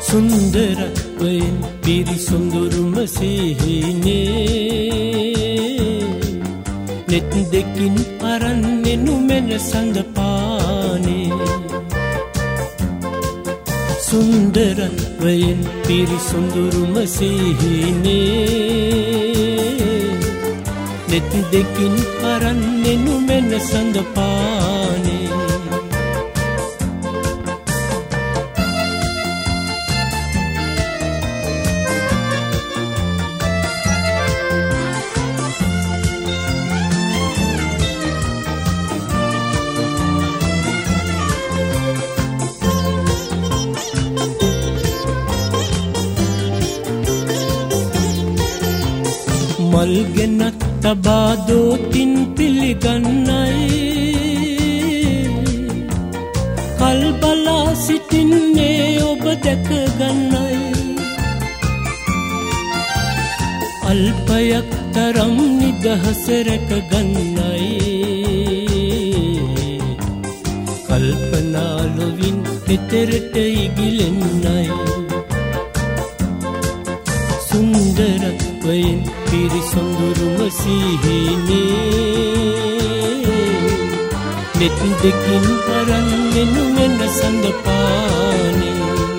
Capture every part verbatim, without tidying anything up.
සුන්දරත්වයෙන් පිරිසුඳුරුම සිහිනේ නෙත් දෙකින් අරන් එනු මෙන සඳපානේ සුන්දරත්වයෙන් පිරිසුඳුරුම සිහිනේ නෙත් දෙකින් අරන් එනු මෙන සඳපානේ මල්ගෙනත් තබා දෝතින් පිළිගන්නයි කල්බලා සිටින්නේ ඔබ දැකගන්නයි අල්පයක් තරම් නිදහස රැකගන්නයි කල්පනාලොවින් එතරට ඉගිලෙන්නයි සුන්දරත්වයෙන් පිරිසුඳුරුම සිහිනේ නෙත් දෙකින් අරන් එනු මෙන සඳපානේ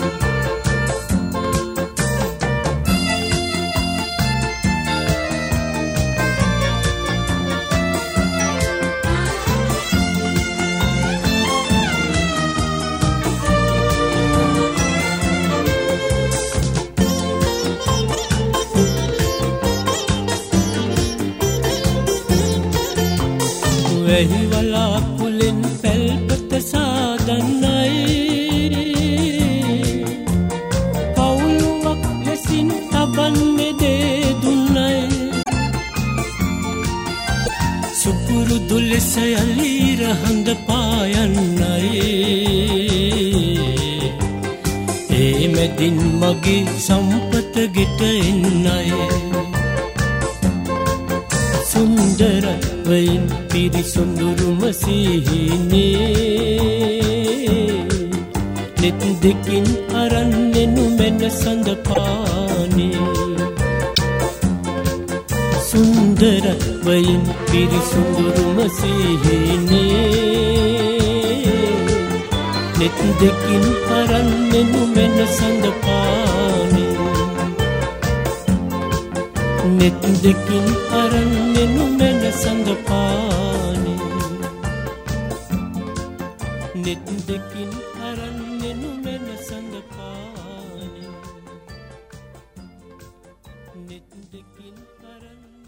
වැහි වලාකුලෙන් පැල්පත සාදන්නයි කවුළුවක් ලෙසින් තබන්නේ දේ දුන්නයි සුපුරුදු ලෙස යලීර හඳ පායන්නයි ඒ මැදින් මගේ සම්පත ගෙට එන්නයි සුන්දරත්වයෙන් පිරිසුඳුරුම සිහිනේ නෙත් දෙකින් අරන් එනු මෙන සඳපානේ සුන්දරත්වයෙන් පිරිසුඳුරුම සිහිනේ නෙත් දෙකින් අරන් එනු මෙන සඳපානේ නෙත් දෙකින් අරන් එනු මෙන සඳපානේ නෙත් දෙකින් අරන් එනු මෙන සඳපානේ නෙත් දෙකින් අරන්